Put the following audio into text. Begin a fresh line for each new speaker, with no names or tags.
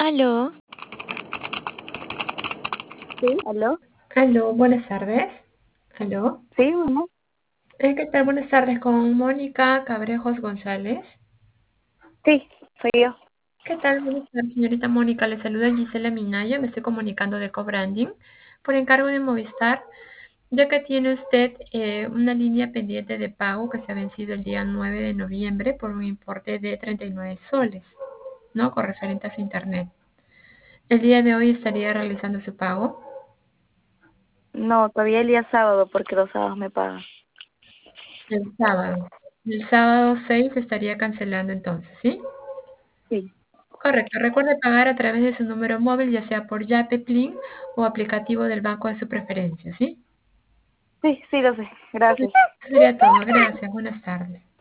Aló,
Sí, aló.
Aló, buenas tardes. Aló.
Sí, bueno.
¿Qué tal? Buenas tardes con Mónica Cabrejos González.
Sí, soy yo.
¿Qué tal? Buenas tardes, señorita Mónica. Le saluda Gisela Minaya. Me estoy comunicando de Cobranding por encargo de Movistar, ya que tiene usted una línea pendiente de pago que se ha vencido el día 9 de noviembre por un importe de 39 soles, ¿no? Con referente a su internet. El día de hoy estaría realizando su pago.
No, todavía el día sábado porque los sábados me pagan.
El sábado. El sábado 6 estaría cancelando entonces, ¿sí?
Sí,
Correcto. Recuerde pagar a través de su número móvil, ya sea por Yape, Plin o aplicativo del banco de su preferencia, ¿sí?
sí, lo sé. Gracias.
Eso sería todo. Gracias. Buenas tardes.